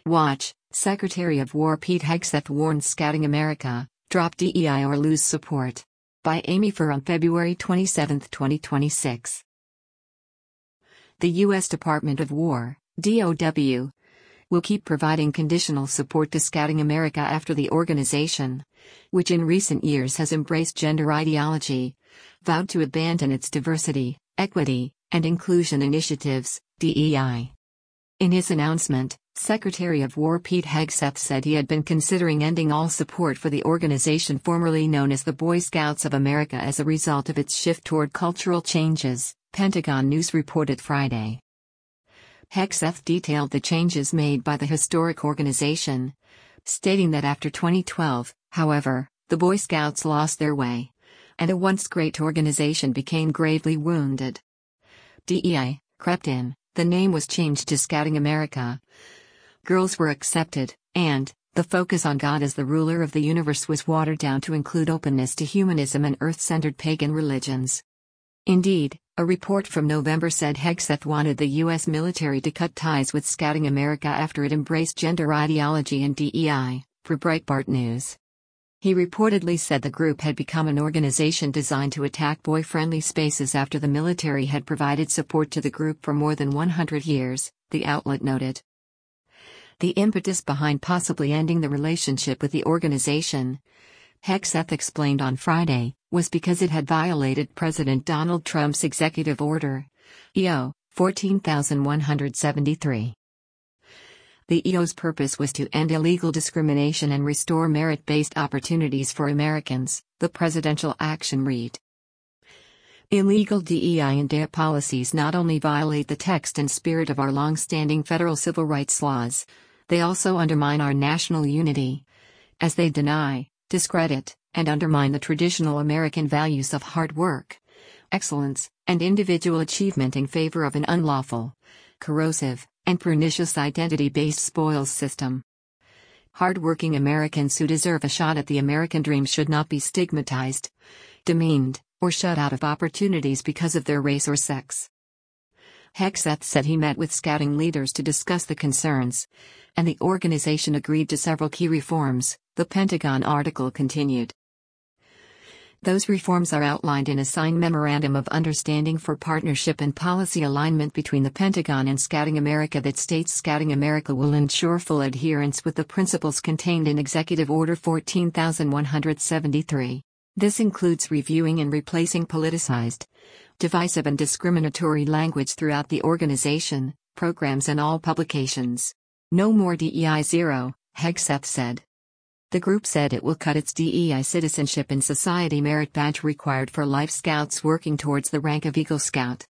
Watch, Secretary of War Pete Hegseth warns Scouting America, drop DEI or lose support. By Amy Furr on February 27, 2026. The U.S. Department of War, DOW, will keep providing conditional support to Scouting America after the organization, which in recent years has embraced gender ideology, vowed to abandon its diversity, equity, and inclusion initiatives, DEI. In his announcement, Secretary of War Pete Hegseth said he had been considering ending all support for the organization formerly known as the Boy Scouts of America as a result of its shift toward cultural changes, Pentagon News reported Friday. Hegseth detailed the changes made by the historic organization, stating that after 2012, however, the Boy Scouts lost their way, and a once great organization became gravely wounded. DEI crept in, the name was changed to Scouting America. Girls were accepted, and the focus on God as the ruler of the universe was watered down to include openness to humanism and earth-centered pagan religions. Indeed, a report from November said Hegseth wanted the U.S. military to cut ties with Scouting America after it embraced gender ideology and DEI, for Breitbart News. He reportedly said the group had become an organization designed to attack boy-friendly spaces after the military had provided support to the group for more than 100 years, the outlet noted. The impetus behind possibly ending the relationship with the organization, Hegseth explained on Friday, was because it had violated President Donald Trump's Executive Order, EO 14173. The EO's purpose was to end illegal discrimination and restore merit-based opportunities for Americans, the presidential action read. Illegal DEI and DEI policies not only violate the text and spirit of our long-standing federal civil rights laws, they also undermine our national unity, as they deny, discredit, and undermine the traditional American values of hard work, excellence, and individual achievement in favor of an unlawful, corrosive, and pernicious identity-based spoils system. Hard-working Americans who deserve a shot at the American dream should not be stigmatized, demeaned, or shut out of opportunities because of their race or sex. Hegseth said he met with Scouting leaders to discuss the concerns, and the organization agreed to several key reforms, the Pentagon article continued. Those reforms are outlined in a signed Memorandum of Understanding for Partnership and Policy Alignment between the Pentagon and Scouting America that states Scouting America will ensure full adherence with the principles contained in Executive Order 14173. This includes reviewing and replacing politicized, divisive and discriminatory language throughout the organization, programs and all publications. No more DEI zero, Hegseth said. The group said it will cut its DEI Citizenship and Society Merit Badge required for Life Scouts working towards the rank of Eagle Scout.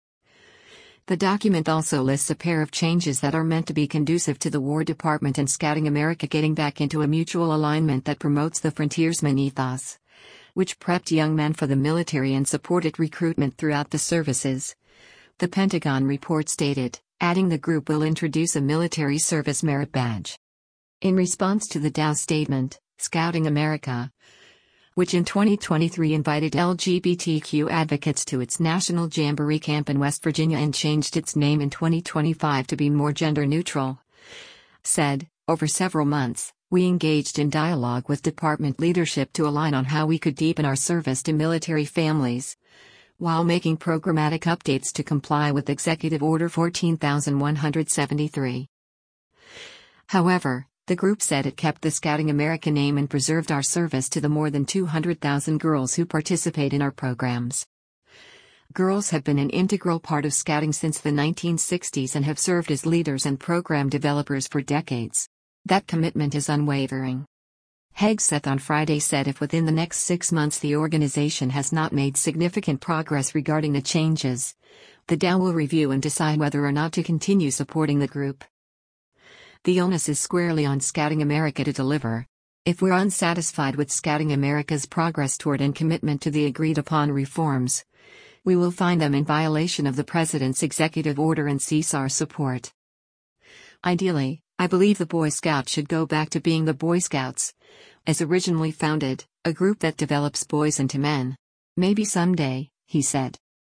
The document also lists a pair of changes that are meant to be conducive to the War Department and Scouting America getting back into a mutual alignment that promotes the frontiersman ethos, which prepped young men for the military and supported recruitment throughout the services. The Pentagon report stated, adding the group will introduce a military service merit badge. In response to the DOW statement, Scouting America, which in 2023 invited LGBTQ advocates to its National Jamboree Camp in West Virginia and changed its name in 2025 to be more gender neutral, said, over several months, we engaged in dialogue with department leadership to align on how we could deepen our service to military families, while making programmatic updates to comply with Executive Order 14173. However, the group said it kept the Scouting America name and preserved our service to the more than 200,000 girls who participate in our programs. Girls have been an integral part of Scouting since the 1960s and have served as leaders and program developers for decades. That commitment is unwavering. Hegseth on Friday said if within the next 6 months the organization has not made significant progress regarding the changes, the DOW will review and decide whether or not to continue supporting the group. The onus is squarely on Scouting America to deliver. If we're unsatisfied with Scouting America's progress toward and commitment to the agreed-upon reforms, we will find them in violation of the President's executive order and cease our support. Ideally, I believe the Boy Scouts should go back to being the Boy Scouts, as originally founded, a group that develops boys into men. Maybe someday, he said.